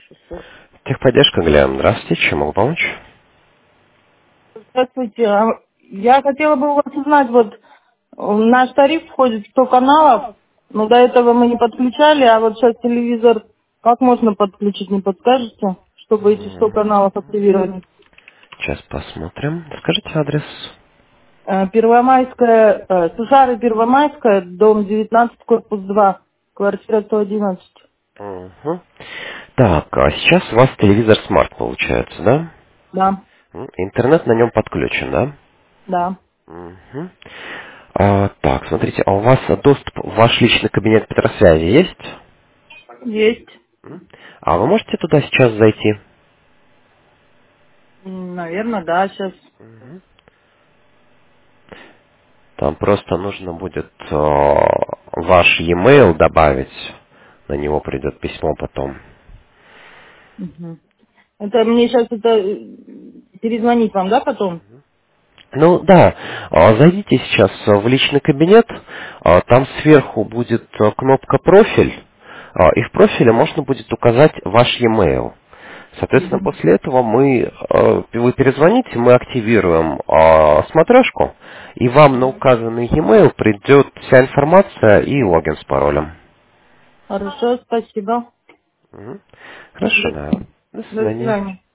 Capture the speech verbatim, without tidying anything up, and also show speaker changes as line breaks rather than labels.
шестьсот.
Техподдержка, Глен. Здравствуйте, чем могу помочь?
Здравствуйте. А Я хотела бы у вас узнать, вот в наш тариф входит сто каналов, но до этого мы не подключали, а вот сейчас телевизор как можно подключить, не подскажете, чтобы эти сто
М,
каналов активировать?
Сейчас посмотрим. Скажите адрес.
Э, Первомайская, э, Сушары Первомайская, дом девятнадцать, корпус два, квартира сто одиннадцать.
Мгм. Так, а сейчас у вас телевизор смарт получается, да?
Да,
М, Интернет на нем подключен, да?
да,
Мгм. А, так, смотрите, а у вас доступ в ваш личный кабинет Петросвязи есть?
есть.
М? А вы можете туда сейчас зайти?
Наверное, да, сейчас.
Мгм. Там просто нужно будет э, ваш e-mail добавить, на него придет письмо потом.
Это мне сейчас это э, перезвонить вам, да, потом?
Ну да, а, зайдите сейчас в личный кабинет, а, там сверху будет а, кнопка «Профиль», а, и в профиле можно будет указать ваш e-mail. Соответственно,
Мгм.
после этого мы, э, вы перезвоните, мы активируем э, смотрешку, и вам на указанный e-mail придет вся информация и логин с паролем.
Хорошо, спасибо.
Мгм. Хорошо,
До
да. До
до
свидания.
свидания.